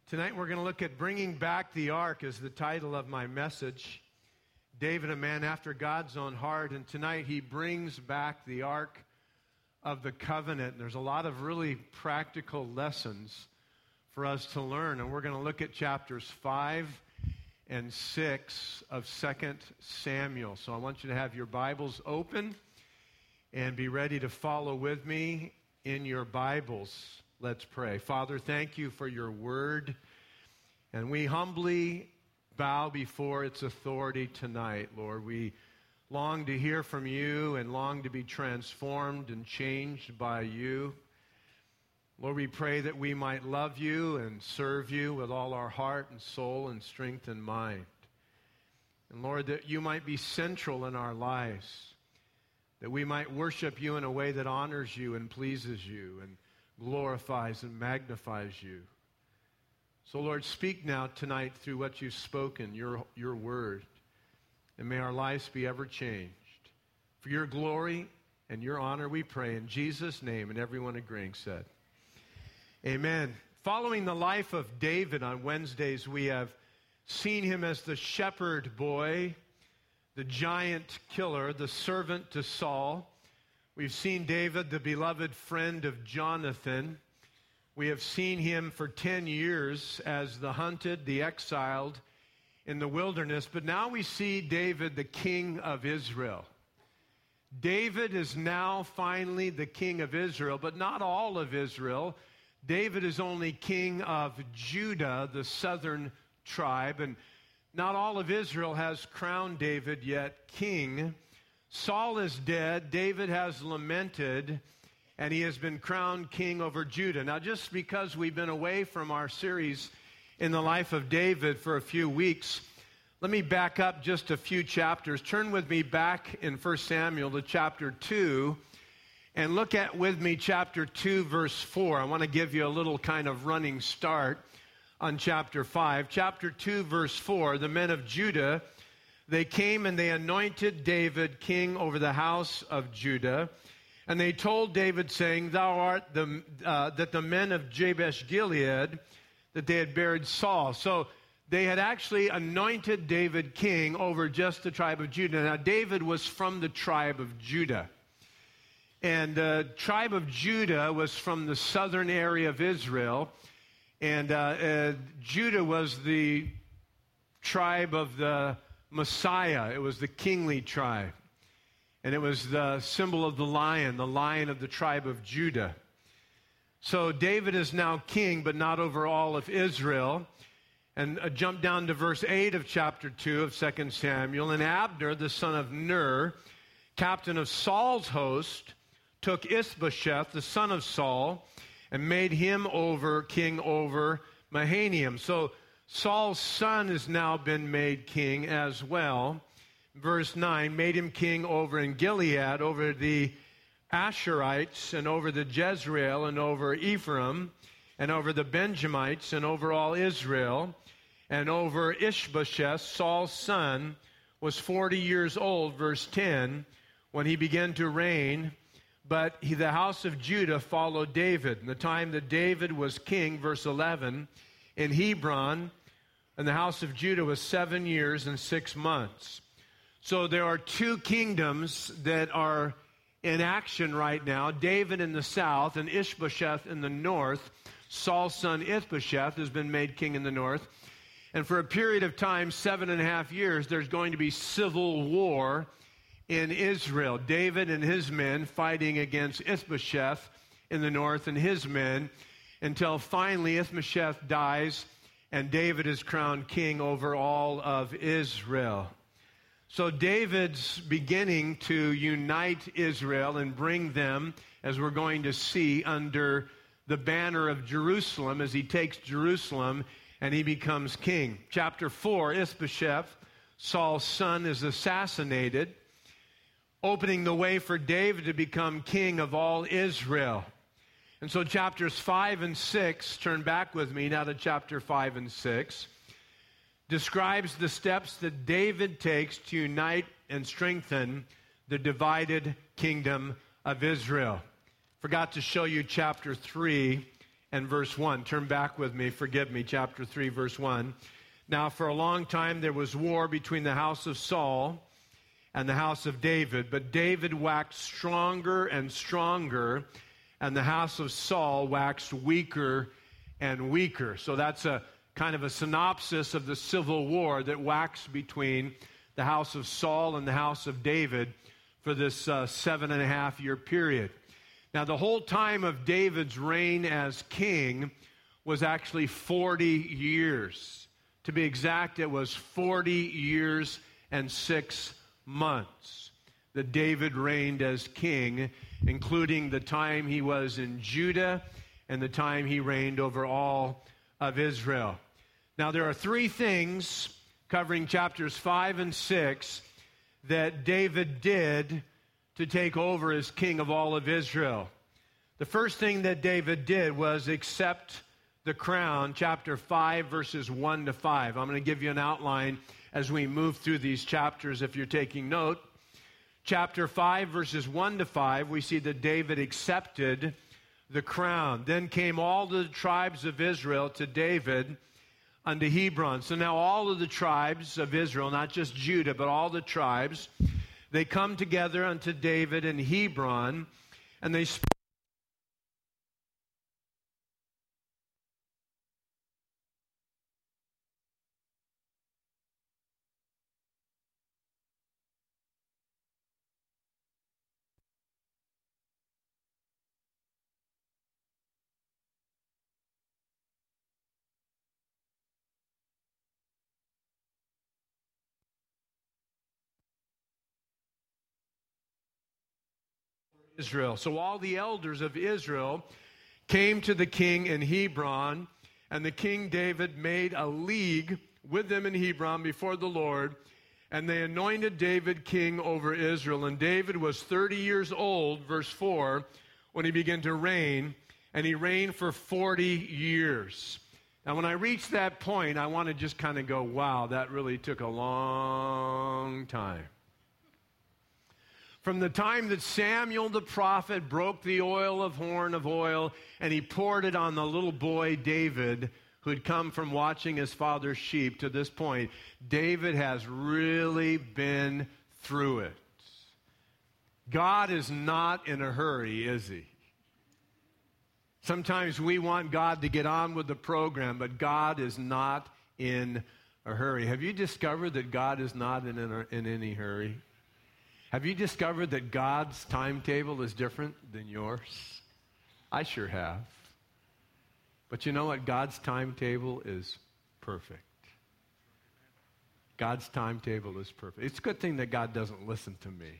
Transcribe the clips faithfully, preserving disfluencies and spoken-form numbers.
Tonight we're going to look at Bringing Back the Ark as the title of my message. David, a man after God's own heart, and tonight he brings back the Ark of the Covenant. And there's a lot of really practical lessons for us to learn, and we're going to look at chapters five and six of Second Samuel. So I want you to have your Bibles open and be ready to follow with me in your Bibles. Let's pray. Father, thank you for your word, and we humbly bow before its authority tonight, Lord. We long to hear from you and long to be transformed and changed by you. Lord, we pray that we might love you and serve you with all our heart and soul and strength and mind. And Lord, that you might be central in our lives, that we might worship you in a way that honors you and pleases you and glorifies and magnifies you. So, Lord, speak now tonight through what you've spoken, your, your word, and may our lives be ever changed. For your glory and your honor we pray in Jesus' name, and everyone agreeing said, amen. Following the life of David on Wednesdays, we have seen him as the shepherd boy, the giant killer, the servant to Saul. We've seen David, the beloved friend of Jonathan. We have seen him for ten years as the hunted, the exiled in the wilderness. But now we see David, the king of Israel. David is now finally the king of Israel, but not all of Israel. David is only king of Judah, the southern tribe, and not all of Israel has crowned David yet king. Saul is dead, David has lamented, and he has been crowned king over Judah. Now, just because we've been away from our series in the life of David for a few weeks, let me back up just a few chapters. Turn with me back in First Samuel to chapter two, and look at with me chapter two, verse four. I want to give you a little kind of running start on chapter five. Chapter two, verse four, the men of Judah, they came and they anointed David king over the house of Judah. And they told David, saying, Thou art the, uh, that the men of Jabesh Gilead, that they had buried Saul. So they had actually anointed David king over just the tribe of Judah. Now, David was from the tribe of Judah. And the tribe of Judah was from the southern area of Israel. And uh, uh, Judah was the tribe of the Messiah. It was the kingly tribe. And it was the symbol of the lion, the lion of the tribe of Judah. So David is now king, but not over all of Israel. And uh, jump down to verse eight of chapter two of Second Samuel. And Abner, the son of Ner, captain of Saul's host, took Ishbosheth, the son of Saul, and made him over king over Mahanaim. So Saul's son has now been made king as well. Verse nine, made him king over in Gilead, over the Asherites, and over the Jezreel, and over Ephraim, and over the Benjamites, and over all Israel, and over Ishbosheth, Saul's son, was forty years old, verse ten, when he began to reign. But he, the house of Judah followed David. In the time that David was king, verse eleven, in Hebron, and the house of Judah was seven years and six months. So there are two kingdoms that are in action right now. David in the south and Ishbosheth in the north. Saul's son Ishbosheth has been made king in the north. And for a period of time, seven and a half years, there's going to be civil war in Israel. David and his men fighting against Ishbosheth in the north and his men, until finally Ishbosheth dies and David is crowned king over all of Israel. So David's beginning to unite Israel and bring them, as we're going to see, under the banner of Jerusalem, as he takes Jerusalem and he becomes king. Chapter four, Ishbosheth, Saul's son, is assassinated, opening the way for David to become king of all Israel. And so chapters five and six, turn back with me now to chapter five and six, describes the steps that David takes to unite and strengthen the divided kingdom of Israel. Forgot to show you chapter three and verse one. Turn back with me, forgive me, chapter three, verse one. Now, for a long time there was war between the house of Saul and the house of David, but David waxed stronger and stronger, and the house of Saul waxed weaker and weaker. So that's a kind of a synopsis of the civil war that waxed between the house of Saul and the house of David for this uh, seven and a half year period. Now, the whole time of David's reign as king was actually forty years. To be exact, it was forty years and six months that David reigned as king, including the time he was in Judah and the time he reigned over all of Israel. Now, there are three things covering chapters five and six that David did to take over as king of all of Israel. The first thing that David did was accept the crown, chapter five, verses one to five. I'm going to give you an outline as we move through these chapters if you're taking note. Chapter five, verses one to five, we see that David accepted the crown. Then came all the tribes of Israel to David unto Hebron. So now all of the tribes of Israel, not just Judah, but all the tribes, they come together unto David in Hebron, and they speak Israel. So all the elders of Israel came to the king in Hebron, and the king David made a league with them in Hebron before the Lord, and they anointed David king over Israel. And David was thirty years old, verse four, when he began to reign, and he reigned for forty years. Now, when I reach that point, I want to just kind of go, wow, that really took a long time. From the time that Samuel the prophet broke the oil of horn of oil and he poured it on the little boy David who had come from watching his father's sheep to this point, David has really been through it. God is not in a hurry, is he? Sometimes we want God to get on with the program, but God is not in a hurry. Have you discovered that God is not in, a, in any hurry? Have you discovered that God's timetable is different than yours? I sure have. But you know what? God's timetable is perfect. God's timetable is perfect. It's a good thing that God doesn't listen to me.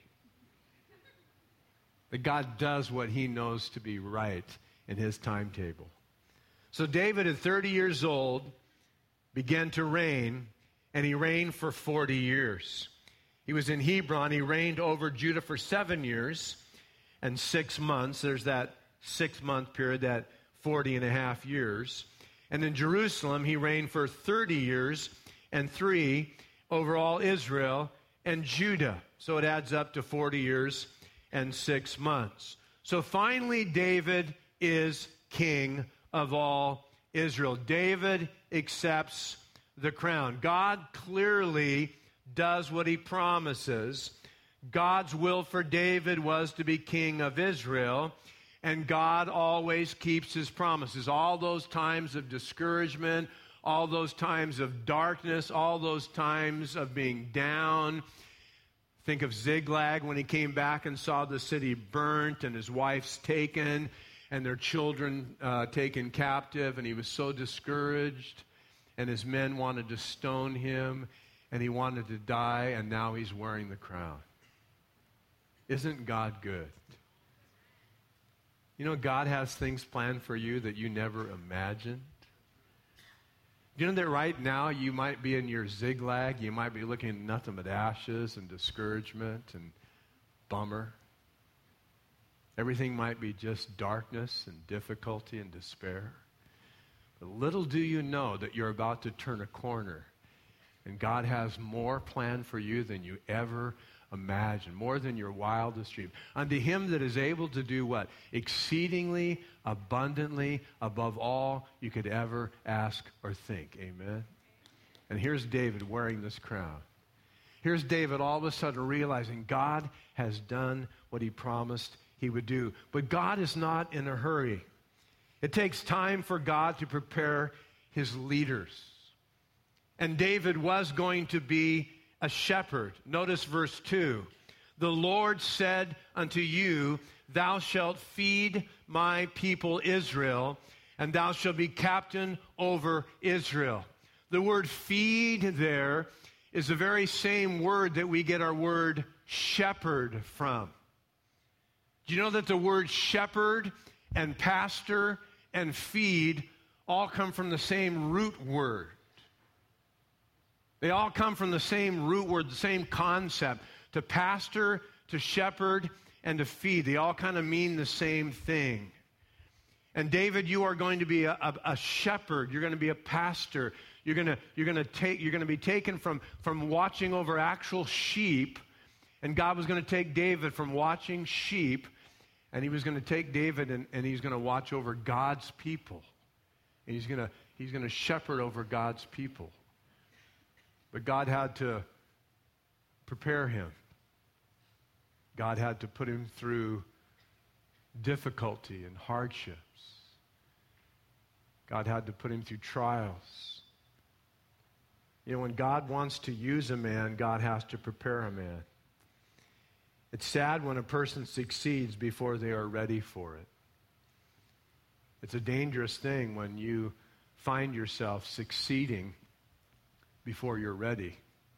That God does what he knows to be right in his timetable. So David, at thirty years old, began to reign, and he reigned for forty years. He was in Hebron. He reigned over Judah for seven years and six months. There's that six-month period, that forty and a half years. And in Jerusalem, he reigned for thirty years and three over all Israel and Judah. So it adds up to forty years and six months. So finally, David is king of all Israel. David accepts the crown. God clearly does what he promises. God's will for David was to be king of Israel, and God always keeps his promises. All those times of discouragement, all those times of darkness, all those times of being down. Think of Ziklag when he came back and saw the city burnt and his wife's taken and their children uh, taken captive, and he was so discouraged, and his men wanted to stone him, and he wanted to die, and now he's wearing the crown. Isn't God good? You know, God has things planned for you that you never imagined. You know that right now you might be in your Ziklag, you might be looking at nothing but ashes and discouragement and bummer. Everything might be just darkness and difficulty and despair. But little do you know that you're about to turn a corner, and God has more planned for you than you ever imagine, more than your wildest dream. Unto him that is able to do what? Exceedingly, abundantly, above all you could ever ask or think. Amen? And here's David wearing this crown. Here's David all of a sudden realizing God has done what he promised he would do. But God is not in a hurry. It takes time for God to prepare his leaders. And David was going to be a shepherd. Notice verse two. The Lord said unto you, thou shalt feed my people Israel, and thou shalt be captain over Israel. The word feed there is the very same word that we get our word shepherd from. Do you know that the word shepherd and pastor and feed all come from the same root word? They all come from the same root word, the same concept. To pastor, to shepherd, and to feed. They all kind of mean the same thing. And David, you are going to be a, a, a shepherd. You're going to be a pastor. You're going to, you're going to take, you're going to be taken from, from watching over actual sheep. And God was going to take David from watching sheep, and he was going to take David and, and he's going to watch over God's people. And he's going to, he's going to shepherd over God's people. But God had to prepare him. God had to put him through difficulty and hardships. God had to put him through trials. You know, when God wants to use a man, God has to prepare a man. It's sad when a person succeeds before they are ready for it. It's a dangerous thing when you find yourself succeeding before you're ready.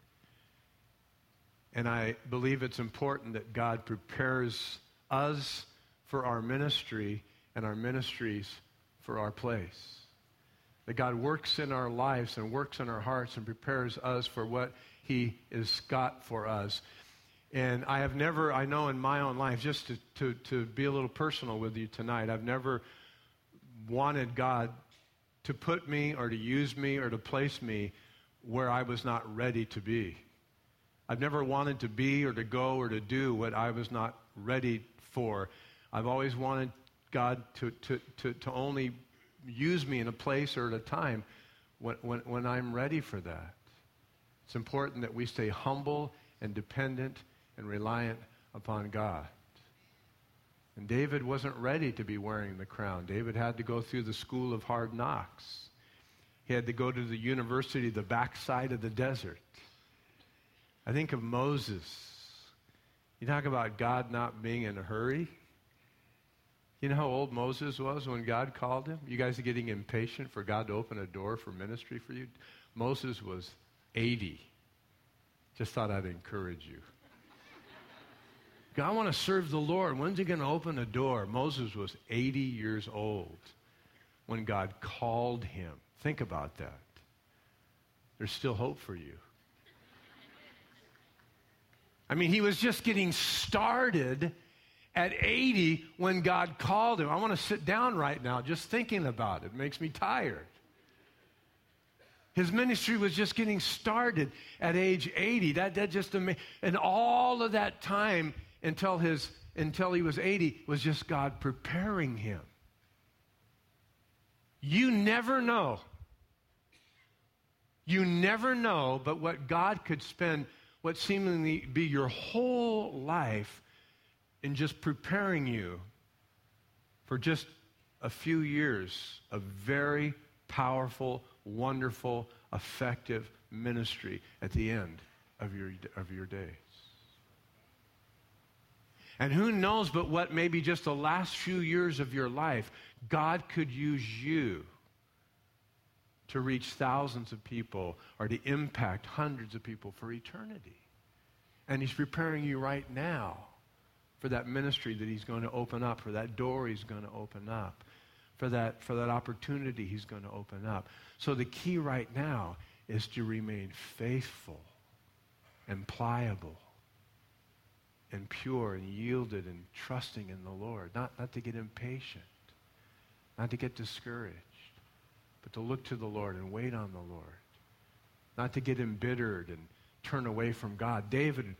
And I believe it's important that God prepares us for our ministry and our ministries for our place. That God works in our lives and works in our hearts and prepares us for what he has got for us. And I have never, I know in my own life, just to, to, to be a little personal with you tonight, I've never wanted God to put me or to use me or to place me where I was not ready to be. I've never wanted to be or to go or to do what I was not ready for. I've always wanted God to, to, to, to only use me in a place or at a time when, when, when I'm ready for that. It's important that we stay humble and dependent and reliant upon God. And David wasn't ready to be wearing the crown. David had to go through the school of hard knocks. He had to go to the university, the backside of the desert. I think of Moses. You talk about God not being in a hurry. You know how old Moses was when God called him? You guys are getting impatient for God to open a door for ministry for you? Moses was eighty. Just thought I'd encourage you. God, I want to serve the Lord. When's he going to open a door? Moses was eighty years old when God called him. Think about that. There's still hope for you. I mean, he was just getting started at eighty when God called him. I want to sit down right now just thinking about it. It makes me tired. His ministry was just getting started at age eighty. That, that just amazing. And all of that time until his until he was eighty was just God preparing him. You never know. You never know, but what God could spend what seemingly be your whole life in just preparing you for just a few years of very powerful, wonderful, effective ministry at the end of your, of your days. And who knows but what maybe just the last few years of your life, God could use you to reach thousands of people or to impact hundreds of people for eternity. And he's preparing you right now for that ministry that he's going to open up, for that door he's going to open up, for that, for that opportunity he's going to open up. So the key right now is to remain faithful and pliable and pure and yielded and trusting in the Lord. Not, not to get impatient, not to get discouraged, but to look to the Lord and wait on the Lord. Not to get embittered and turn away from God. David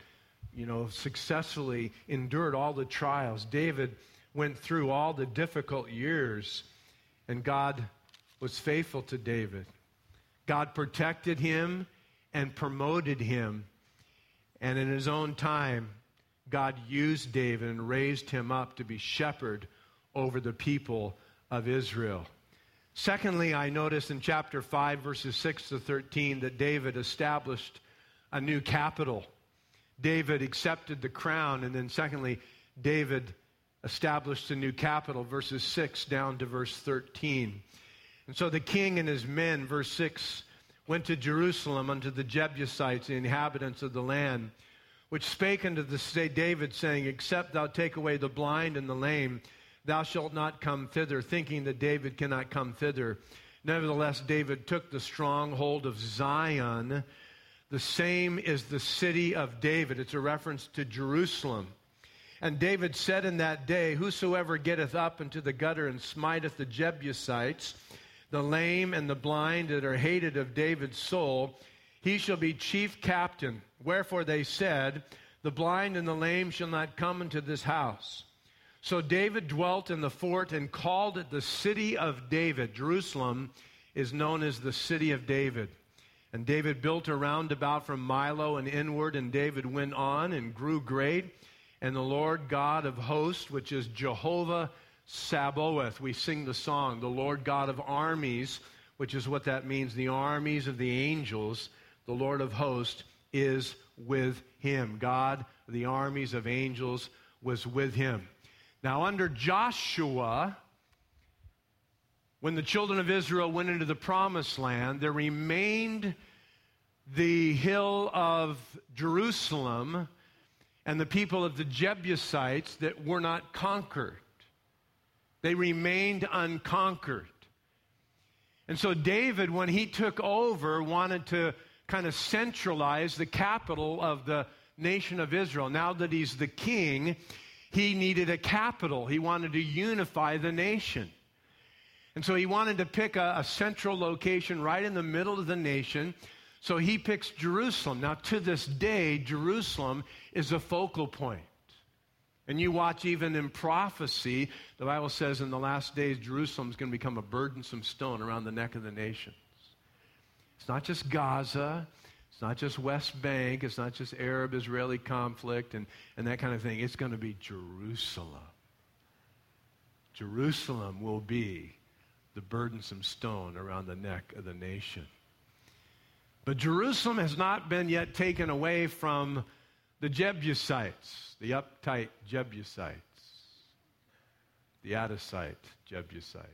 you know, successfully endured all the trials. David went through all the difficult years, and God was faithful to David. God protected him and promoted him. And in his own time, God used David and raised him up to be shepherd over the people of Israel. Secondly, I notice in chapter five, verses six to thirteen, that David established a new capital. David accepted the crown, and then secondly, David established a new capital, verses six down to verse thirteen. And so the king and his men, verse six, went to Jerusalem unto the Jebusites, the inhabitants of the land, which spake unto the state David, saying, Except thou take away the blind and the lame, thou shalt not come thither, thinking that David cannot come thither. Nevertheless, David took the stronghold of Zion. The same is the city of David. It's a reference to Jerusalem. And David said in that day, Whosoever getteth up into the gutter and smiteth the Jebusites, the lame and the blind that are hated of David's soul, he shall be chief captain. Wherefore they said, The blind and the lame shall not come into this house. So David dwelt in the fort and called it the city of David. Jerusalem is known as the city of David. And David built a roundabout from Milo and inward, and David went on and grew great. And the Lord God of hosts, which is Jehovah Sabaoth. We sing the song, the Lord God of armies, which is what that means, the armies of the angels. The Lord of hosts is with him. God, the armies of angels, was with him. Now, under Joshua, when the children of Israel went into the promised land, there remained the hill of Jerusalem and the people of the Jebusites that were not conquered. They remained unconquered. And so David, when he took over, wanted to kind of centralize the capital of the nation of Israel. Now that he's the king, he needed a capital. He wanted to unify the nation. And so he wanted to pick a, a central location right in the middle of the nation. So he picks Jerusalem. Now, to this day, Jerusalem is a focal point. And you watch even in prophecy, the Bible says in the last days, Jerusalem is going to become a burdensome stone around the neck of the nations. It's not just Gaza. It's not just West Bank. It's not just Arab-Israeli conflict and, and that kind of thing. It's going to be Jerusalem. Jerusalem will be the burdensome stone around the neck of the nation. But Jerusalem has not been yet taken away from the Jebusites, the uptight Jebusites, the out-of-sight Jebusites.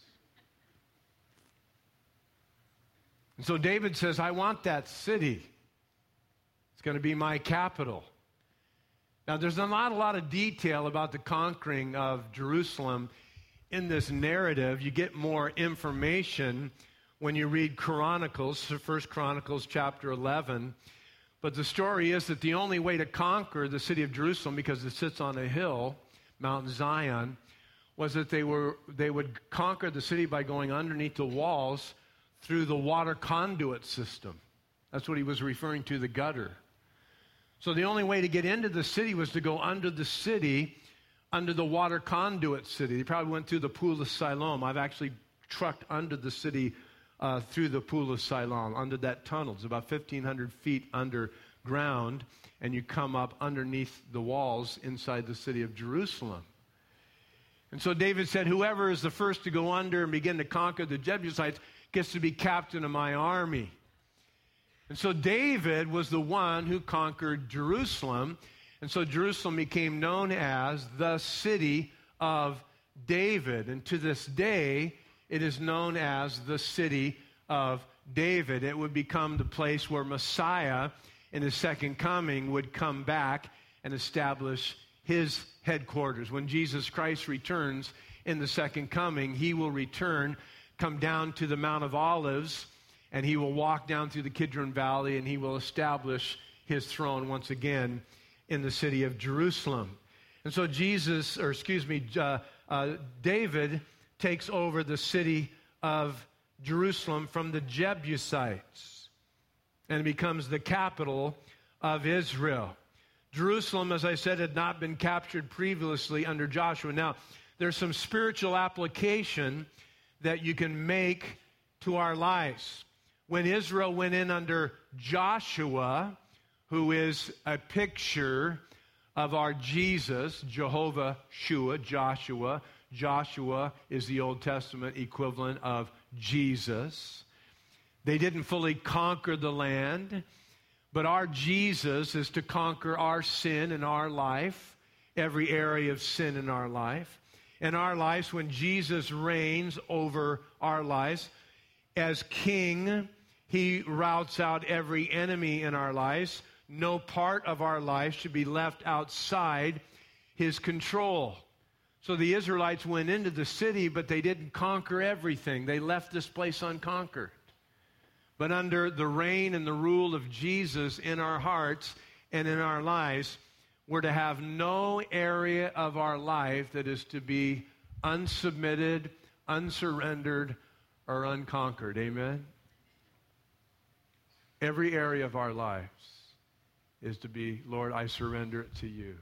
And so David says, I want that city. It's going to be my capital. Now, there's not a lot of detail about the conquering of Jerusalem in this narrative. You get more information when you read Chronicles, First Chronicles chapter eleven. But the story is that the only way to conquer the city of Jerusalem, because it sits on a hill, Mount Zion, was that they were they would conquer the city by going underneath the walls through the water conduit system. That's what he was referring to, the gutter. So the only way to get into the city was to go under the city, under the water conduit city. They probably went through the Pool of Siloam. I've actually trucked under the city uh, through the Pool of Siloam, under that tunnel. It's about fifteen hundred feet underground, and you come up underneath the walls inside the city of Jerusalem. And so David said, whoever is the first to go under and begin to conquer the Jebusites gets to be captain of my army. And so David was the one who conquered Jerusalem. And so Jerusalem became known as the city of David. And to this day, it is known as the city of David. It would become the place where Messiah in his second coming would come back and establish his headquarters. When Jesus Christ returns in the second coming, he will return, come down to the Mount of Olives, and he will walk down through the Kidron Valley, and he will establish his throne once again in the city of Jerusalem. And so Jesus, or excuse me, uh, uh, David takes over the city of Jerusalem from the Jebusites, and it becomes the capital of Israel. Jerusalem, as I said, had not been captured previously under Joshua. Now, there's some spiritual application that you can make to our lives. When Israel went in under Joshua, who is a picture of our Jesus, Jehovah Shua, Joshua. Joshua is the Old Testament equivalent of Jesus. They didn't fully conquer the land, but our Jesus is to conquer our sin in our life, every area of sin in our life. In our lives, when Jesus reigns over our lives, as king, he routs out every enemy in our lives. No part of our life should be left outside his control. So the Israelites went into the city, but they didn't conquer everything. They left this place unconquered. But under the reign and the rule of Jesus in our hearts and in our lives, we're to have no area of our life that is to be unsubmitted, unsurrendered, or unconquered. Amen? Every area of our lives is to be, Lord, I surrender it to you.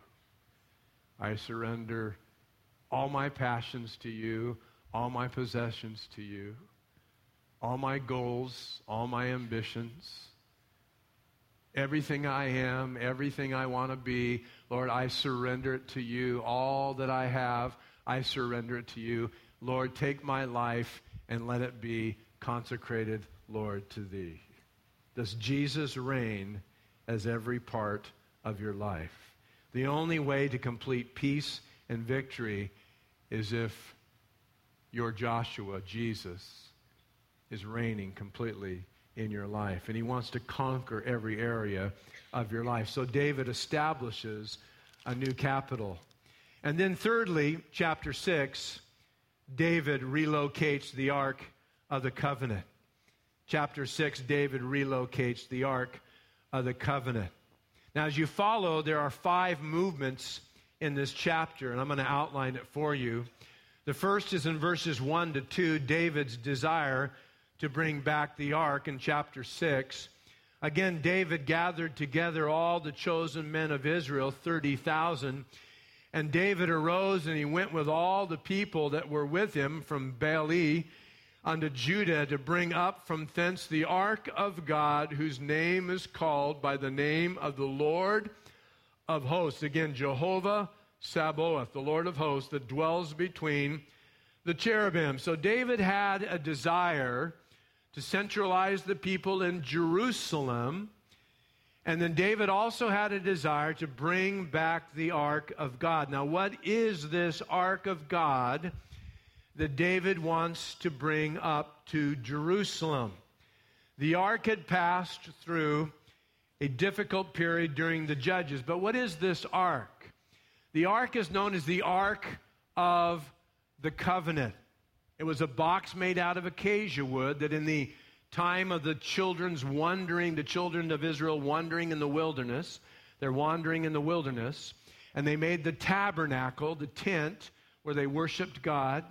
I surrender all my passions to you, all my possessions to you, all my goals, all my ambitions, everything I am, everything I want to be, Lord, I surrender it to you. All that I have, I surrender it to you. Lord, take my life and let it be consecrated, Lord, to thee. Does Jesus reign as every part of your life? The only way to complete peace and victory is if your Joshua, Jesus, is reigning completely in your life. And he wants to conquer every area of your life. So David establishes a new capital. And then thirdly, chapter six, David relocates the Ark of the Covenant. Chapter six, David relocates the Ark of the Covenant. Now, as you follow, there are five movements in this chapter, and I'm going to outline it for you. The first is in verses one to two, David's desire to bring back the ark in chapter six. Again, David gathered together all the chosen men of Israel, thirty thousand. And David arose and he went with all the people that were with him from Baale unto Judah to bring up from thence the ark of God, whose name is called by the name of the Lord of hosts. Again, Jehovah Sabaoth, the Lord of hosts, that dwells between the cherubim. So David had a desire to centralize the people in Jerusalem. And then David also had a desire to bring back the ark of God. Now, what is this ark of God that David wants to bring up to Jerusalem? The ark had passed through a difficult period during the Judges. But what is this ark? The ark is known as the Ark of the Covenant. It was a box made out of acacia wood that in the time of the children's wandering, the children of Israel wandering in the wilderness, they're wandering in the wilderness, and they made the tabernacle, the tent, where they worshiped God.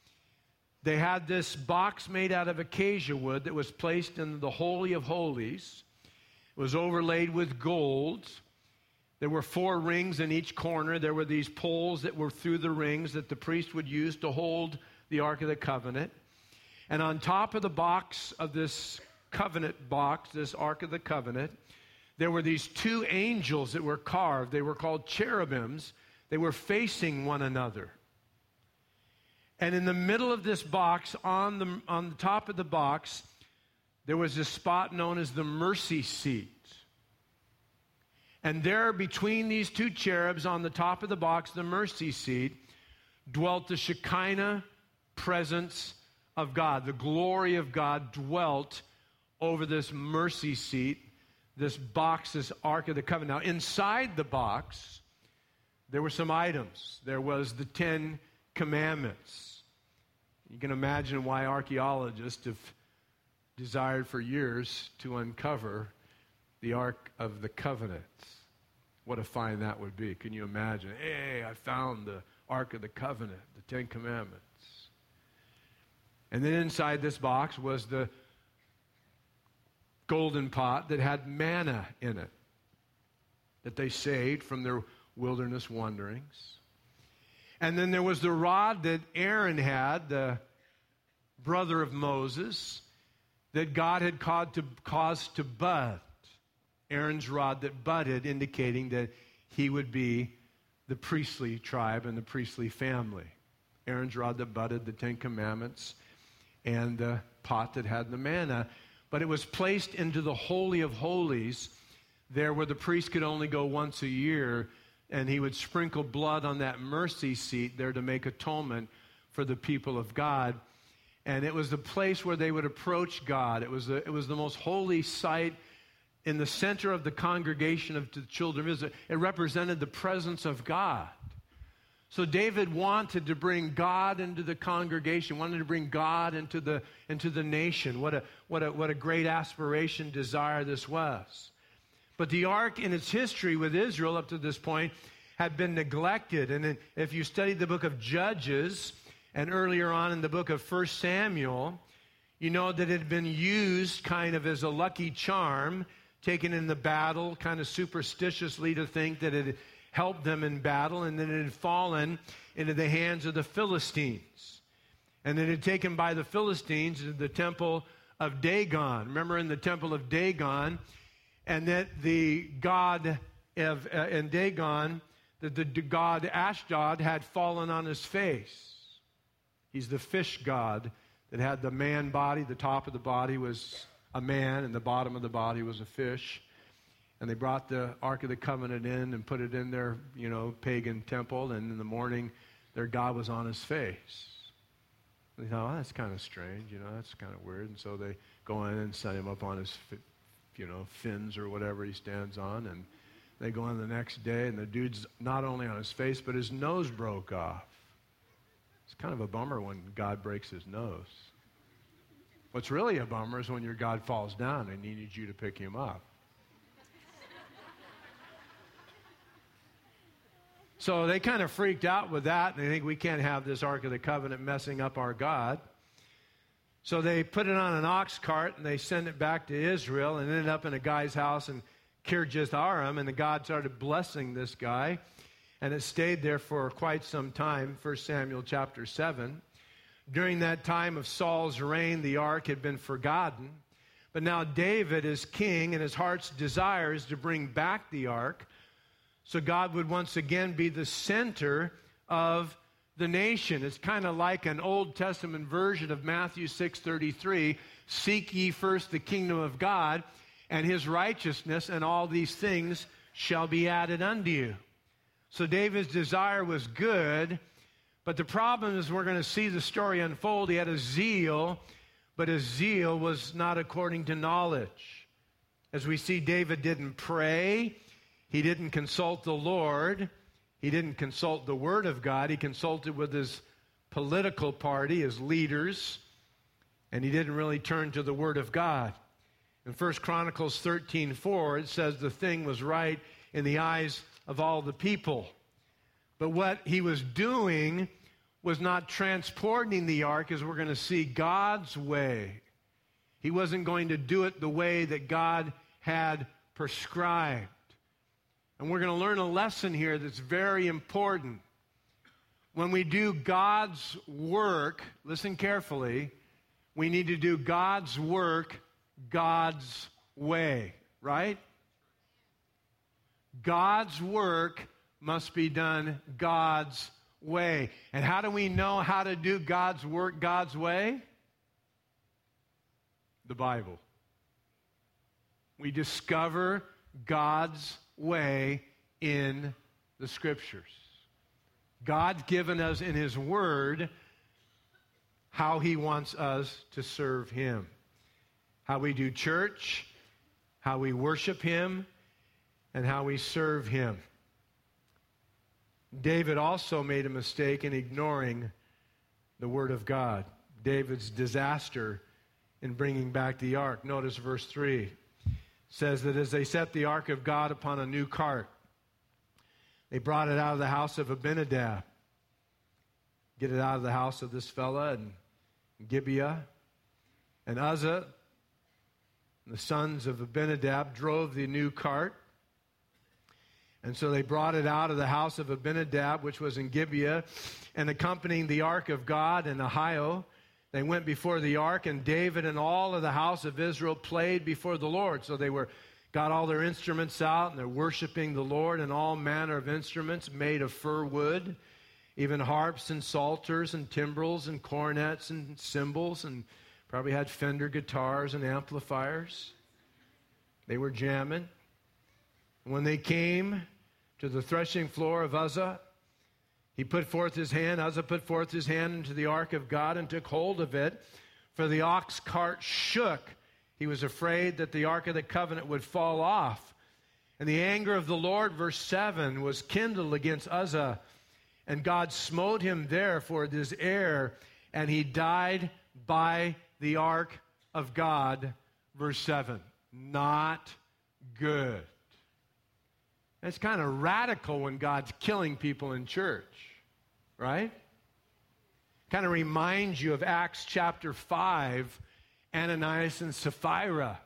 They had this box made out of acacia wood that was placed in the Holy of Holies. It was overlaid with gold. There were four rings in each corner. There were these poles that were through the rings that the priest would use to hold the Ark of the Covenant. And on top of the box of this covenant box, this Ark of the Covenant, there were these two angels that were carved. They were called cherubims. They were facing one another. And in the middle of this box, on the, on the top of the box, there was a spot known as the mercy seat. And there between these two cherubs on the top of the box, the mercy seat, dwelt the Shekinah presence of God. The glory of God dwelt over this mercy seat, this box, this Ark of the Covenant. Now, inside the box, there were some items. There was the Ten Commandments. You can imagine why archaeologists have desired for years to uncover the Ark of the Covenant. What a find that would be. Can you imagine? Hey, I found the Ark of the Covenant, the Ten Commandments. And then inside this box was the golden pot that had manna in it. that they saved from their wilderness wanderings. And then there was the rod that Aaron had, the brother of Moses, that God had caused to, caused to bud. Aaron's rod that budded, indicating that he would be the priestly tribe and the priestly family. Aaron's rod that budded, the Ten Commandments, and the pot that had the manna. But it was placed into the Holy of Holies, there where the priest could only go once a year, and he would sprinkle blood on that mercy seat there to make atonement for the people of God. And it was the place where they would approach God. It was the, it was the most holy site in the center of the congregation of the children of Israel. It represented the presence of God. So David wanted to bring God into the congregation, wanted to bring God into the, into the nation. What a, what a, what a great aspiration, desire this was. But the ark in its history with Israel up to this point had been neglected. And if you study the book of Judges and earlier on in the book of First Samuel, you know that it had been used kind of as a lucky charm, taken in the battle, kind of superstitiously to think that it helped them in battle, and then it had fallen into the hands of the Philistines. And it had taken by the Philistines to the temple of Dagon. Remember in the temple of Dagon, and that the god of, uh, in Dagon, that the god Ashdod had fallen on his face. He's the fish god that had the man body. The top of the body was a man, and the bottom of the body was a fish. And they brought the Ark of the Covenant in and put it in their, you know, pagan temple. And in the morning, their God was on his face. They thought, oh, that's kind of strange, you know, that's kind of weird. And so they go in and set him up on his, you know, fins or whatever he stands on. And they go in the next day, and the dude's not only on his face, but his nose broke off. It's kind of a bummer when God breaks his nose. What's really a bummer is when your God falls down and he needs you to pick him up. So they kind of freaked out with that, and they think we can't have this Ark of the Covenant messing up our God. So they put it on an ox cart, and they sent it back to Israel, and ended up in a guy's house in Kirjath-Arim, and the God started blessing this guy, and it stayed there for quite some time, First Samuel chapter seven. During that time of Saul's reign, the ark had been forgotten, but now David is king, and his heart's desire is to bring back the ark, so God would once again be the center of the nation. It's kind of like an Old Testament version of Matthew six thirty-three. Seek ye first the kingdom of God and his righteousness, and all these things shall be added unto you. So David's desire was good, but the problem is we're going to see the story unfold. He had a zeal, but his zeal was not according to knowledge. As we see, David didn't pray. He didn't consult the Lord. He didn't consult the Word of God. He consulted with his political party, his leaders, and he didn't really turn to the Word of God. In First Chronicles thirteen four, it says the thing was right in the eyes of all the people. But what he was doing was not transporting the ark, as we're going to see, God's way. He wasn't going to do it the way that God had prescribed. And we're going to learn a lesson here that's very important. When we do God's work, listen carefully, we need to do God's work God's way, right? God's work must be done God's way. And how do we know how to do God's work God's way? The Bible. We discover God's way in the Scriptures. God's given us in his Word how he wants us to serve him. How we do church, how we worship him, and how we serve him. David also made a mistake in ignoring the Word of God. David's disaster in bringing back the ark. Notice verse three. Says that as they set the ark of God upon a new cart, they brought it out of the house of Abinadab. Get it out of the house of this fella in Gibeah. And Uzzah, the sons of Abinadab, drove the new cart. And so they brought it out of the house of Abinadab, which was in Gibeah, and accompanying the ark of God in Ahio, they went before the ark, and David and all of the house of Israel played before the Lord. So they were got all their instruments out, and they're worshiping the Lord, and all manner of instruments made of fir wood, even harps and psalters and timbrels and cornets and cymbals, and probably had Fender guitars and amplifiers. They were jamming. When they came to the threshing floor of Uzzah, he put forth his hand. Uzzah put forth his hand into the ark of God and took hold of it, for the ox cart shook. He was afraid that the ark of the covenant would fall off. And the anger of the Lord, verse seven, was kindled against Uzzah, and God smote him there for his error, and he died by the ark of God, verse seven. Not good. It's kind of radical when God's killing people in church, right? Kind of reminds you of Acts chapter five, Ananias and Sapphira.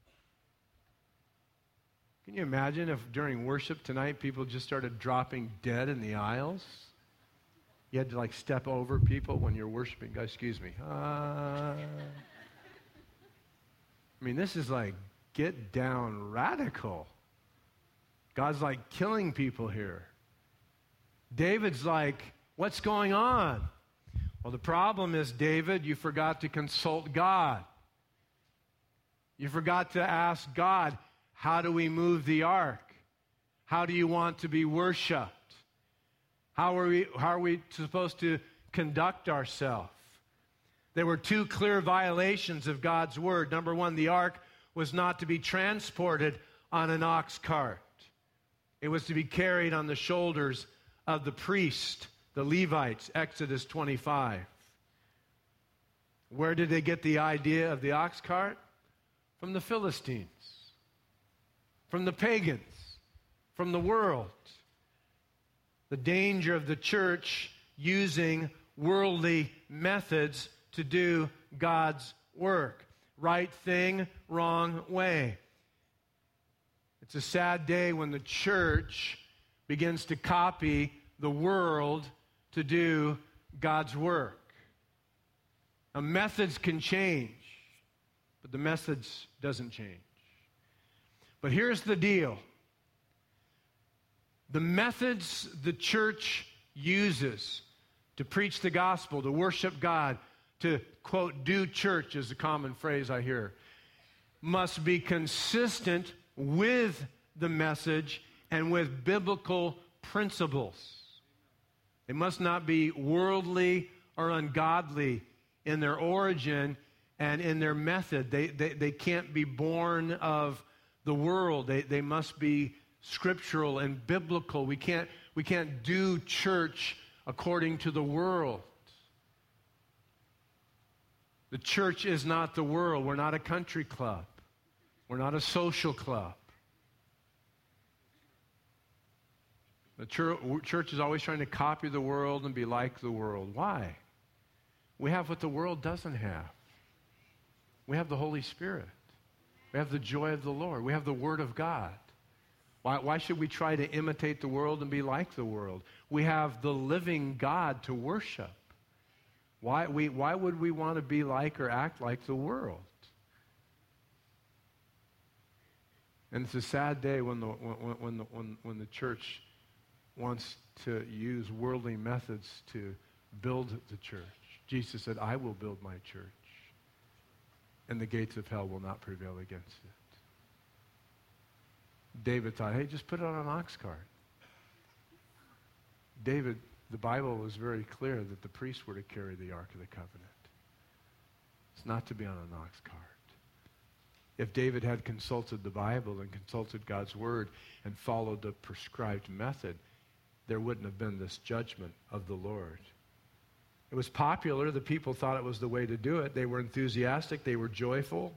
Can you imagine if during worship tonight people just started dropping dead in the aisles? You had to like step over people when you're worshiping. Guys, excuse me. Uh, I mean, this is like get down radical. God's like killing people here. David's like, what's going on? Well, the problem is, David, you forgot to consult God. You forgot to ask God, how do we move the ark? How do you want to be worshiped? How are we, how are we supposed to conduct ourselves? There were two clear violations of God's word. Number one, the ark was not to be transported on an ox cart. It was to be carried on the shoulders of the priest, the Levites, Exodus twenty-five. Where did they get the idea of the ox cart? From the Philistines, from the pagans, from the world. The danger of the church using worldly methods to do God's work. Right thing, wrong way. It's a sad day when the church begins to copy the world to do God's work. Now, methods can change, but the message doesn't change. But here's the deal. The methods the church uses to preach the gospel, to worship God, to, quote, do church is a common phrase I hear, must be consistent with the message and with biblical principles. They must not be worldly or ungodly in their origin and in their method. They, they, they can't be born of the world. They, they must be scriptural and biblical. We can't, we can't do church according to the world. The church is not the world. We're not a country club. We're not a social club. The church, church is always trying to copy the world and be like the world. Why? We have what the world doesn't have. We have the Holy Spirit. We have the joy of the Lord. We have the Word of God. Why, why should we try to imitate the world and be like the world? We have the living God to worship. Why, we, why would we want to be like or act like the world? And it's a sad day when the, when, when, the, when, when the church wants to use worldly methods to build the church. Jesus said, I will build my church, and the gates of hell will not prevail against it. David thought, hey, just put it on an ox cart. David, the Bible was very clear that the priests were to carry the Ark of the Covenant. It's not to be on an ox cart. If David had consulted the Bible and consulted God's Word and followed the prescribed method, there wouldn't have been this judgment of the Lord. It was popular. The people thought it was the way to do it. They were enthusiastic. They were joyful.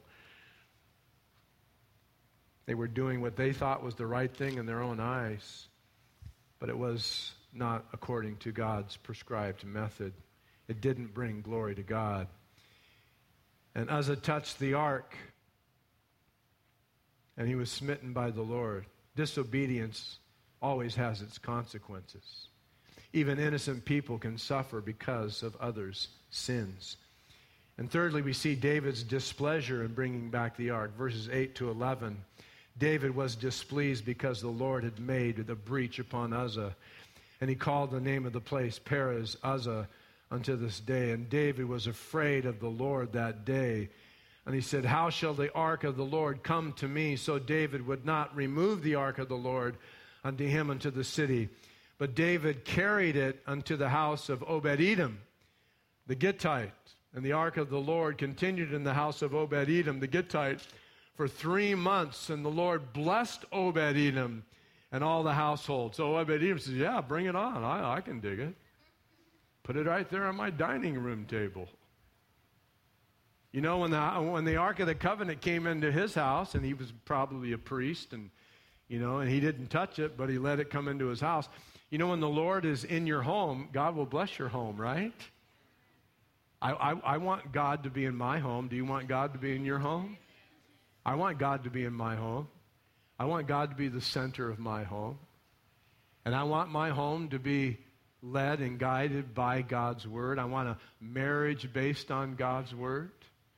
They were doing what they thought was the right thing in their own eyes. But it was not according to God's prescribed method. It didn't bring glory to God. And Uzzah touched the ark, and he was smitten by the Lord. Disobedience always has its consequences. Even innocent people can suffer because of others' sins. And thirdly, we see David's displeasure in bringing back the ark. Verses eight to eleven. David was displeased because the Lord had made the breach upon Uzzah. And he called the name of the place Perez Uzzah unto this day. And David was afraid of the Lord that day. And he said, how shall the ark of the Lord come to me? So David would not remove the ark of the Lord unto him unto the city. But David carried it unto the house of Obed-Edom, the Gittite. And the ark of the Lord continued in the house of Obed-Edom, the Gittite, for three months. And the Lord blessed Obed-Edom and all the household. So Obed-Edom says, yeah, bring it on. I, I can dig it. Put it right there on my dining room table. You know, when the, when the Ark of the Covenant came into his house, and he was probably a priest, and, you know, and he didn't touch it, but he let it come into his house. You know, when the Lord is in your home, God will bless your home, right? I, I, I want God to be in my home. Do you want God to be in your home? I want God to be in my home. I want God to be the center of my home. And I want my home to be led and guided by God's Word. I want a marriage based on God's Word.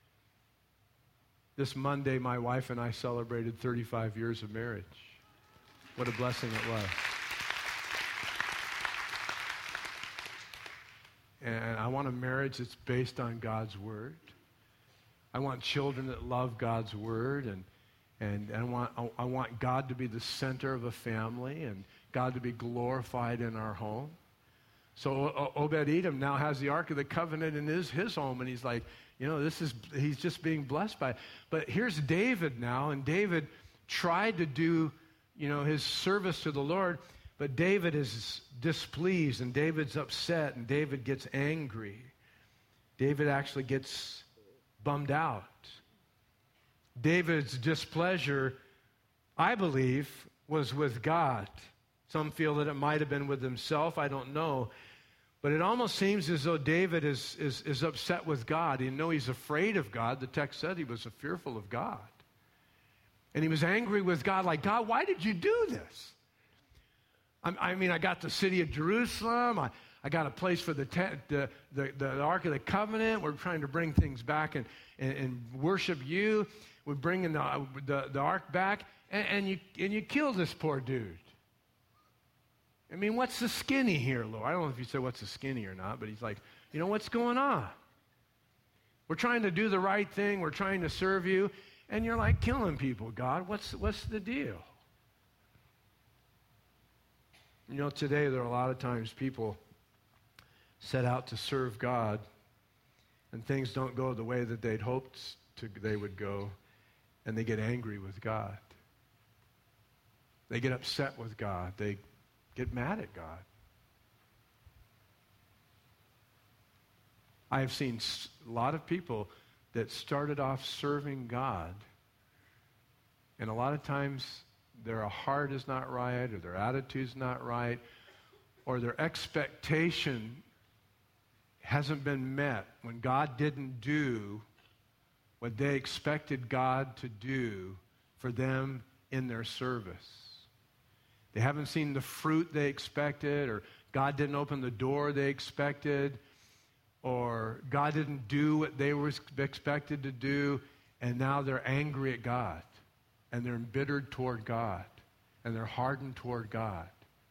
This Monday, my wife and I celebrated thirty-five years of marriage. What a blessing it was. And I want a marriage that's based on God's Word. I want children that love God's Word, and and, and I want I, I want God to be the center of a family, and God to be glorified in our home. So Obed-Edom now has the Ark of the Covenant in his, his home, and he's like, you know, this is, he's just being blessed by it. But here's David now, and David tried to do, you know, his service to the Lord, but David is displeased, and David's upset, and David gets angry. David actually gets bummed out. David's displeasure, I believe, was with God. Some feel that it might have been with himself. I don't know. But it almost seems as though David is, is, is upset with God. You know, he's afraid of God. The text said he was fearful of God. And he was angry with God, like, God, why did you do this? I, I mean, I got the city of Jerusalem. I, I got a place for the, te- the, the, the Ark of the Covenant. We're trying to bring things back and, and, and worship you. We're bringing the, the, the Ark back. And, and, you, and you kill this poor dude. I mean, what's the skinny here, Lord? I don't know if you said what's the skinny or not, but he's like, you know, what's going on? We're trying to do the right thing. We're trying to serve you. And you're like killing people, God. What's, what's the deal? You know, today there are a lot of times people set out to serve God, and things don't go the way that they'd hoped to, they would go, and they get angry with God. They get upset with God. They get mad at God. I have seen a lot of people that started off serving God, and a lot of times their heart is not right, or their attitude's not right, or their expectation hasn't been met when God didn't do what they expected God to do for them in their service. They haven't seen the fruit they expected, or God didn't open the door they expected, or God didn't do what they were expected to do, and now they're angry at God, and they're embittered toward God, and they're hardened toward God.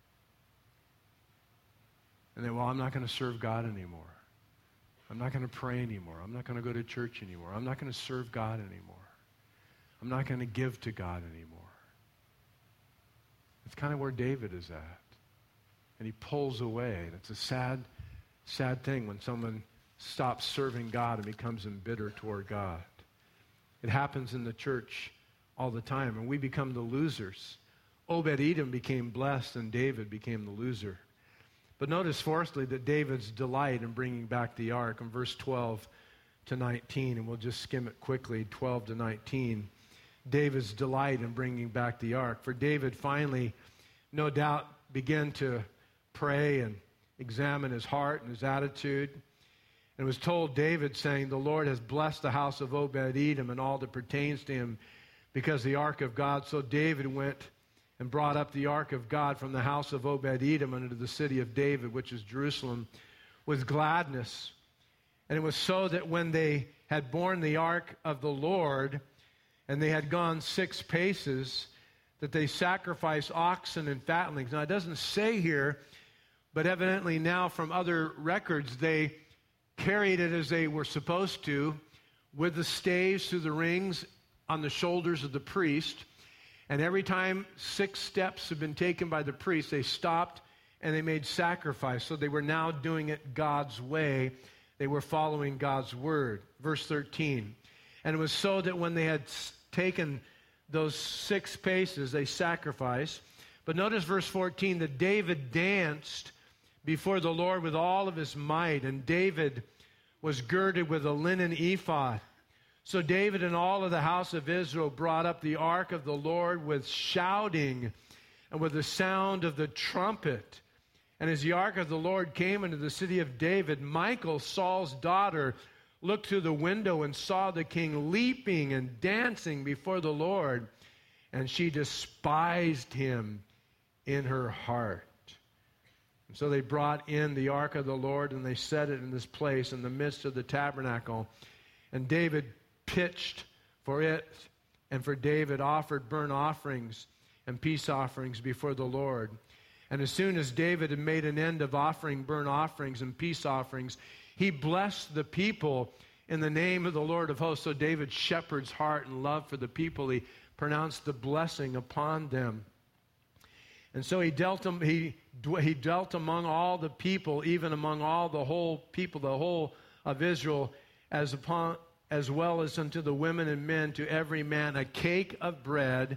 And they, well, I'm not going to serve God anymore. I'm not going to pray anymore. I'm not going to go to church anymore. I'm not going to serve God anymore. I'm not going to give to God anymore. It's kind of where David is at. And he pulls away. And it's a sad, sad thing when someone stops serving God and becomes embittered toward God. It happens in the church all the time, and we become the losers. Obed-Edom became blessed, and David became the loser. But notice, fourthly, that David's delight in bringing back the ark in verse twelve to nineteen, and we'll just skim it quickly, twelve to nineteen. David's delight in bringing back the ark. For David finally, no doubt, began to pray and examine his heart and his attitude. And it was told David, saying, the Lord has blessed the house of Obed-Edom and all that pertains to him, because the ark of God. So David went and brought up the ark of God from the house of Obed-Edom unto the city of David, which is Jerusalem, with gladness. And it was so that when they had borne the ark of the Lord, and they had gone six paces, that they sacrificed oxen and fatlings. Now, it doesn't say here, but evidently now from other records, they carried it as they were supposed to, with the staves through the rings on the shoulders of the priest. And every time six steps had been taken by the priest, they stopped and they made sacrifice. So they were now doing it God's way. They were following God's word. Verse thirteen. And it was so that when they had taken those six paces, they sacrificed. But notice verse fourteen, that David danced before the Lord with all of his might, and David was girded with a linen ephod. So David and all of the house of Israel brought up the ark of the Lord with shouting and with the sound of the trumpet. And as the ark of the Lord came into the city of David, Michal, Saul's daughter, looked through the window and saw the king leaping and dancing before the Lord, and she despised him in her heart. And so they brought in the ark of the Lord, and they set it in this place in the midst of the tabernacle. And David pitched for it, and for David offered burnt offerings and peace offerings before the Lord. And as soon as David had made an end of offering burnt offerings and peace offerings, he blessed the people in the name of the Lord of hosts. So David's shepherd's heart and love for the people, he pronounced the blessing upon them. And so he dealt them, he, he dealt among all the people, even among all the whole people, the whole of Israel, as upon as well as unto the women and men, to every man a cake of bread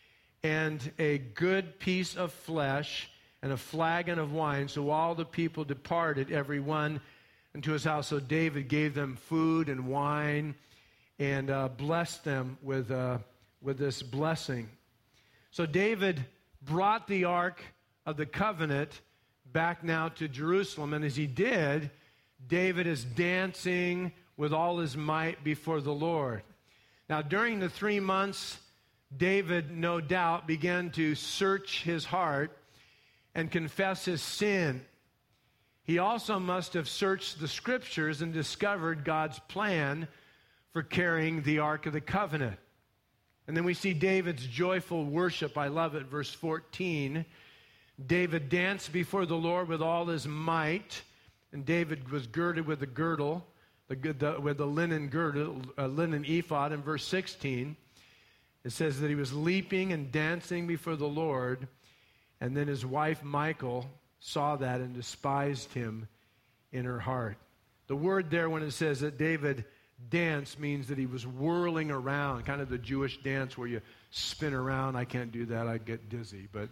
and a good piece of flesh and a flagon of wine. So all the people departed, every one into his house. So David gave them food and wine and uh, blessed them with, uh, with this blessing. So David brought the ark of the covenant back now to Jerusalem. And as he did, David is dancing with all his might before the Lord. Now, during the three months, David, no doubt, began to search his heart and confess his sin. He also must have searched the scriptures and discovered God's plan for carrying the Ark of the Covenant. And then we see David's joyful worship. I love it, verse fourteen. David danced before the Lord with all his might, and David was girded with a girdle, the, the, with a linen girdle, a linen ephod. In verse sixteen, it says that he was leaping and dancing before the Lord, and then his wife Michal saw that and despised him in her heart. The word there, when it says that David danced, means that he was whirling around, kind of the Jewish dance where you spin around. I can't do that, I get dizzy. But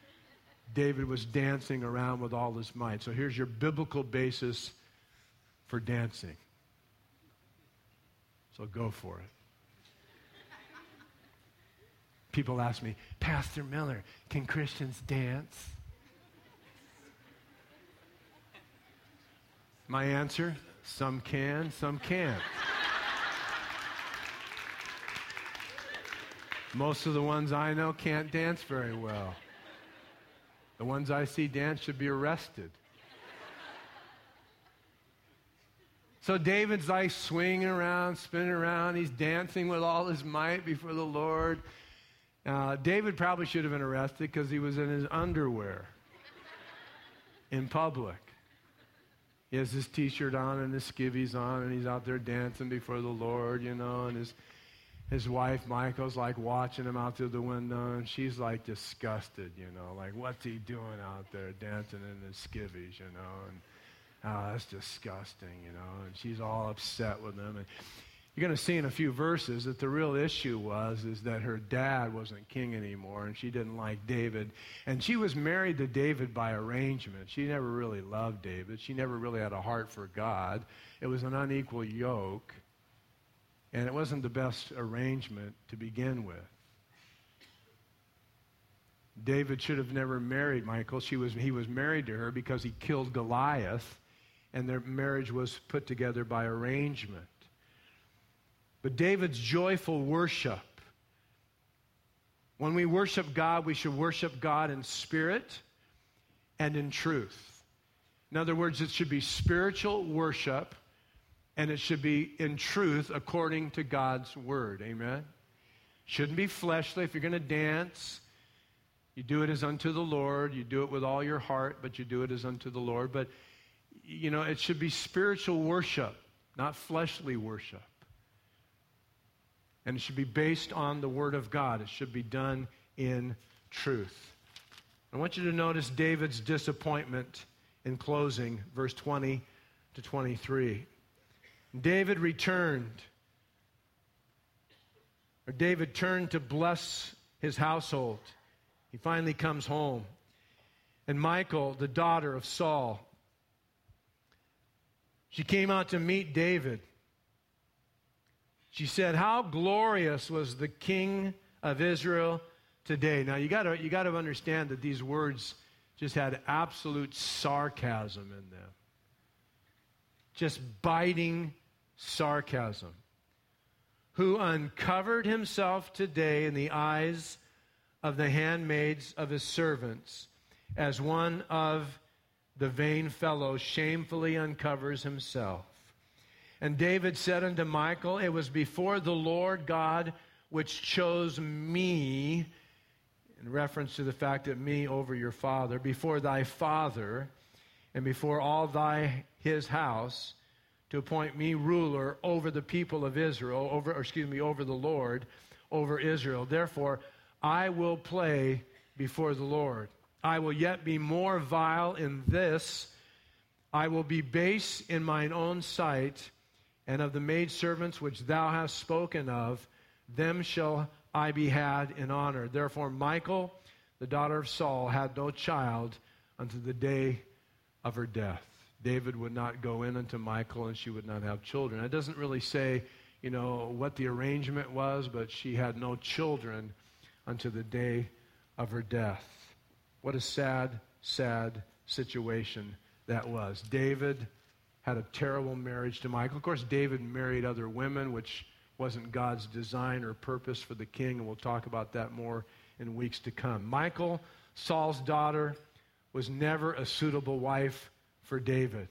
David was dancing around with all his might. So here's your biblical basis for dancing. So go for it. People ask me, Pastor Miller, can Christians dance? My answer, some can, some can't. Most of the ones I know can't dance very well. The ones I see dance should be arrested. So David's like swinging around, spinning around. He's dancing with all his might before the Lord. Uh, David probably should have been arrested because he was in his underwear in public. He has his T-shirt on and his skivvies on, and he's out there dancing before the Lord, you know, and his his wife, Michal's, like watching him out through the window, and she's like disgusted, you know, like, what's he doing out there dancing in his skivvies, you know, and oh, that's disgusting, you know, and she's all upset with him. And you're going to see in a few verses that the real issue was is that her dad wasn't king anymore, and she didn't like David. And she was married to David by arrangement. She never really loved David. She never really had a heart for God. It was an unequal yoke, and it wasn't the best arrangement to begin with. David should have never married Michal. She was, he was married to her because he killed Goliath, and their marriage was put together by arrangement. But David's joyful worship, When we worship God, we should worship God in spirit and in truth. In other words, it should be spiritual worship, and it should be in truth according to God's word. Amen? Shouldn't be fleshly. If you're going to dance, you do it as unto the Lord. You do it with all your heart, but you do it as unto the Lord. But, you know, it should be spiritual worship, not fleshly worship. And it should be based on the Word of God. It should be done in truth. I want you to notice David's disappointment in closing, verse twenty to twenty-three. David returned, or David turned to bless his household. He finally comes home. And Michal, the daughter of Saul, she came out to meet David. She said, "How glorious was the king of Israel today." Now, you got to you got to understand that these words just had absolute sarcasm in them. Just biting sarcasm. "Who uncovered himself today in the eyes of the handmaids of his servants, as one of the vain fellows shamefully uncovers himself. And David said unto Michal, It was before the Lord God which chose me," in reference to the fact that me over your father, "before thy father, and before all thy his house, to appoint me ruler over the people of Israel, over, or excuse me, over the Lord, over Israel. Therefore, I will play before the Lord. I will yet be more vile in this. I will be base in mine own sight, and of the maidservants which thou hast spoken of, them shall I be had in honor. Therefore, Michal, the daughter of Saul, had no child unto the day of her death." David would not go in unto Michal, and she would not have children. It doesn't really say, you know, what the arrangement was, but she had no children unto the day of her death. What a sad, sad situation that was. David had a terrible marriage to Michal. Of course, David married other women, which wasn't God's design or purpose for the king, and we'll talk about that more in weeks to come. Michal, Saul's daughter, was never a suitable wife for David.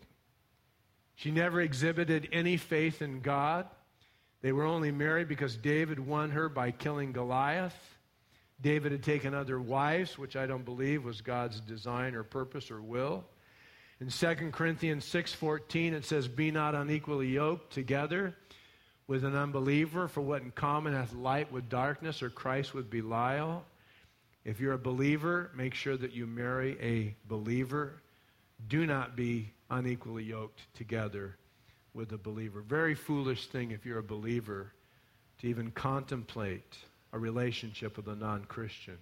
She never exhibited any faith in God. They were only married because David won her by killing Goliath. David had taken other wives, which I don't believe was God's design or purpose or will. In Second Corinthians six fourteen, it says, "Be not unequally yoked together with an unbeliever, for what in common hath light with darkness, or Christ with Belial?" If you're a believer, make sure that you marry a believer. Do not be unequally yoked together with a believer. Very foolish thing if you're a believer to even contemplate a relationship with a non-Christian.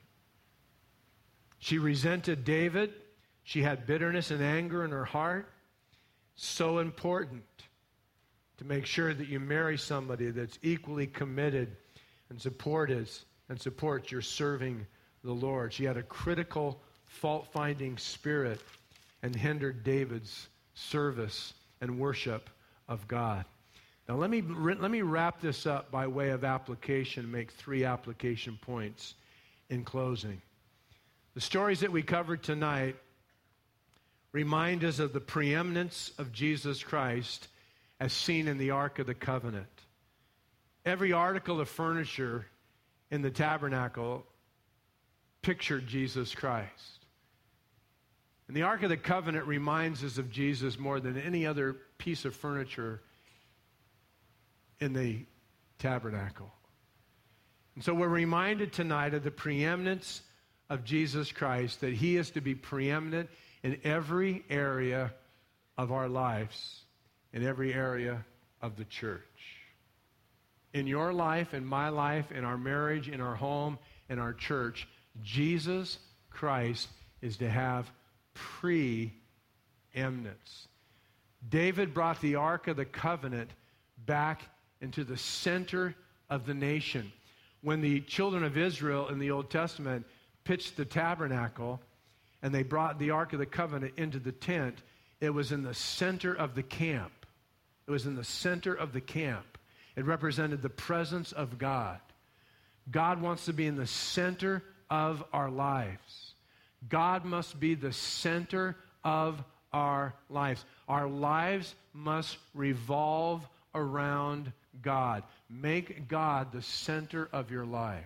She resented David. She had bitterness and anger in her heart. So important to make sure that you marry somebody that's equally committed and supports and supports your serving the Lord. She had a critical, fault-finding spirit and hindered David's service and worship of God. Now let me let me wrap this up by way of application, make three application points in closing. The stories that we covered tonight remind us of the preeminence of Jesus Christ as seen in the Ark of the Covenant. Every article of furniture in the tabernacle pictured Jesus Christ. And the Ark of the Covenant reminds us of Jesus more than any other piece of furniture in the tabernacle. And so we're reminded tonight of the preeminence of Jesus Christ, that he is to be preeminent in every area of our lives, in every area of the church. In your life, in my life, in our marriage, in our home, in our church, Jesus Christ is to have preeminence. David brought the Ark of the Covenant back into the center of the nation. When the children of Israel in the Old Testament pitched the tabernacle and they brought the Ark of the Covenant into the tent, it was in the center of the camp. It was in the center of the camp. It represented the presence of God. God wants to be in the center of our lives. God must be the center of our lives. Our lives must revolve around God. Make God the center of your lives.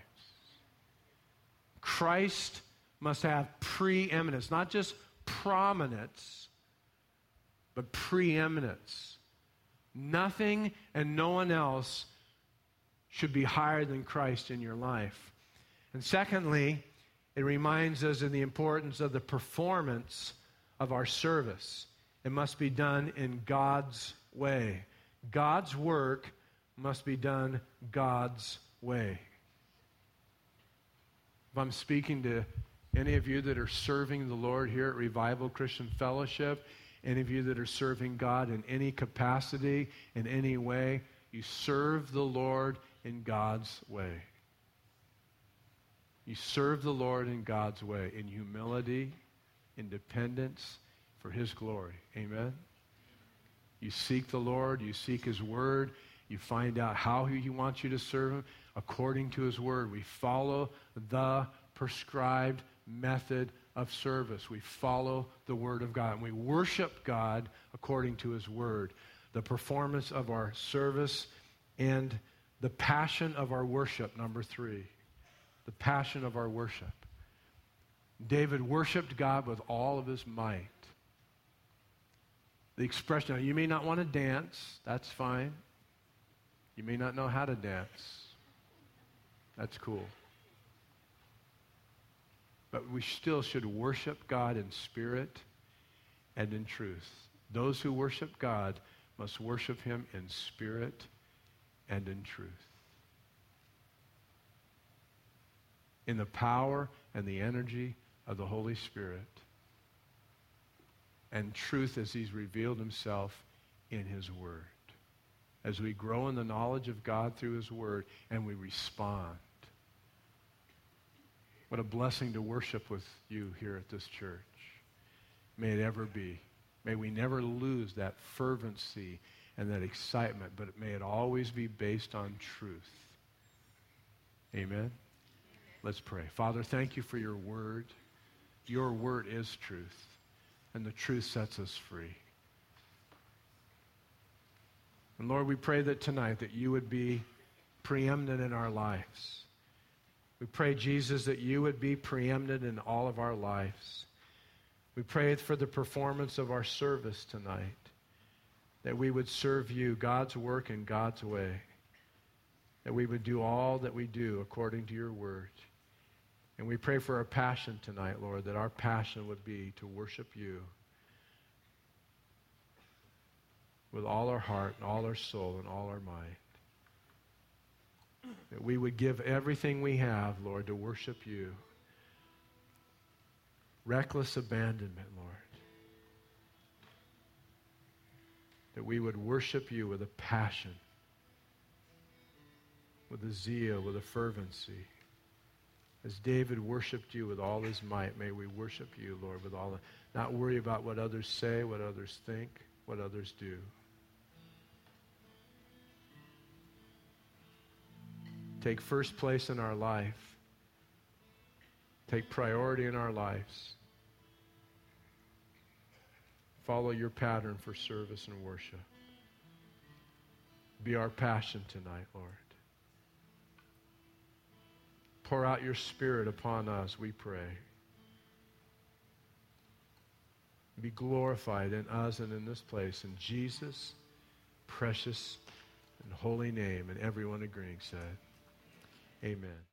Christ must have preeminence, not just prominence, but preeminence. Nothing and no one else should be higher than Christ in your life. And secondly, it reminds us of the importance of the performance of our service. It must be done in God's way. God's work must be done God's way. If I'm speaking to any of you that are serving the Lord here at Revival Christian Fellowship, any of you that are serving God in any capacity, in any way, you serve the Lord in God's way. You serve the Lord in God's way, in humility, in dependence, for His glory. Amen? You seek the Lord, you seek His Word, you find out how He wants you to serve Him according to His Word. We follow the prescribed method of service. We follow the Word of God, and we worship God according to His Word. The performance of our service and the passion of our worship, number three. The passion of our worship. David worshiped God with all of his might. The expression, now you may not want to dance, that's fine. You may not know how to dance. That's cool. But we still should worship God in spirit and in truth. Those who worship God must worship Him in spirit and in truth. In the power and the energy of the Holy Spirit. And truth as He's revealed Himself in His Word. As we grow in the knowledge of God through His Word and we respond. What a blessing to worship with you here at this church. May it ever be. May we never lose that fervency and that excitement, but may it always be based on truth. Amen? Let's pray. Father, thank you for your word. Your word is truth, and the truth sets us free. And Lord, we pray that tonight that you would be preeminent in our lives. We pray, Jesus, that you would be preeminent in all of our lives. We pray for the performance of our service tonight, that we would serve you, God's work in God's way, that we would do all that we do according to your word. And we pray for our passion tonight, Lord, that our passion would be to worship you with all our heart and all our soul and all our mind. That we would give everything we have, Lord, to worship you. Reckless abandonment, Lord. That we would worship you with a passion, with a zeal, with a fervency. As David worshiped you with all his might, may we worship you, Lord, with all, the, not worry about what others say, what others think, what others do. Take first place in our life. Take priority in our lives. Follow your pattern for service and worship. Be our passion tonight, Lord. Pour out your Spirit upon us, we pray. Be glorified in us and in this place. In Jesus' precious and holy name. And everyone agreeing said, amen.